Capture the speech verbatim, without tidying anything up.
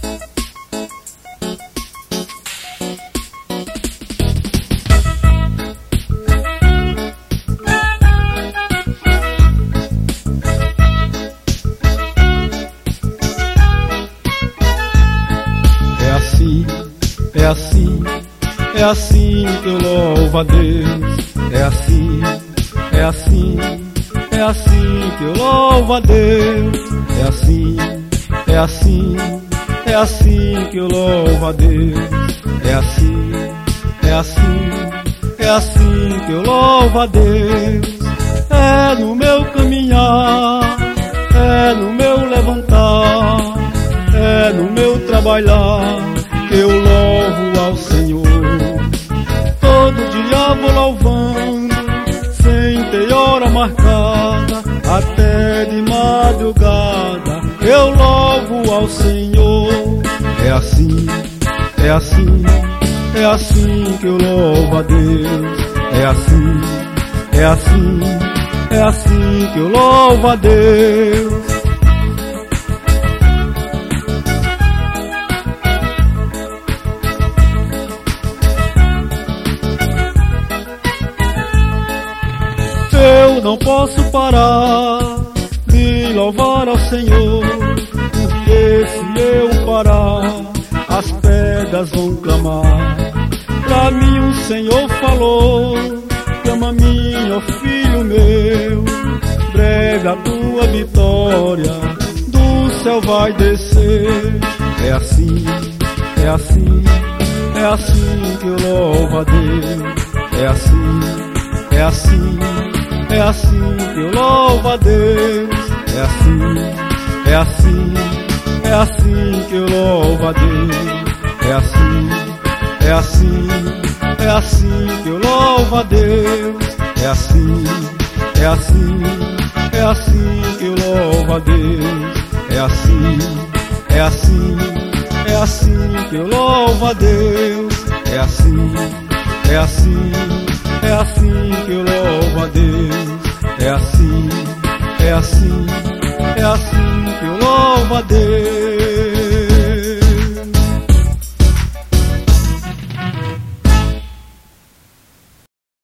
É assim, é assim que eu louvo a Deus. É assim, é assim, é assim que eu louvo a Deus. É assim, é assim, é assim que eu louvo a Deus. É assim, é assim, é assim que eu louvo a Deus. É no meu caminhar, é no meu levantar, é no meu trabalhar que eu louvo ao Senhor. Todo dia vou louvando, sem ter hora marcada, até de madrugada eu louvo ao Senhor. É assim, é assim, é assim que eu louvo a Deus. É assim, é assim, é assim que eu louvo a Deus. Eu não posso parar de louvar ao Senhor, porque se eu parar, as pedras vão clamar. Pra mim o Senhor falou: clama a mim, ó filho meu, breve a tua vitória do céu vai descer. É assim, é assim, é assim que eu louvo a Deus. É assim, é assim, é assim que eu louvo a Deus. É assim, é assim, é assim que eu louvo a Deus. É assim, é assim, é assim que eu louvo a Deus. É assim, é assim, é assim que eu louvo a Deus. É assim, é assim, é assim que eu louvo a Deus. É assim, é assim, é assim que eu louvo a Deus. É assim, é assim, é assim que eu louvo a Deus.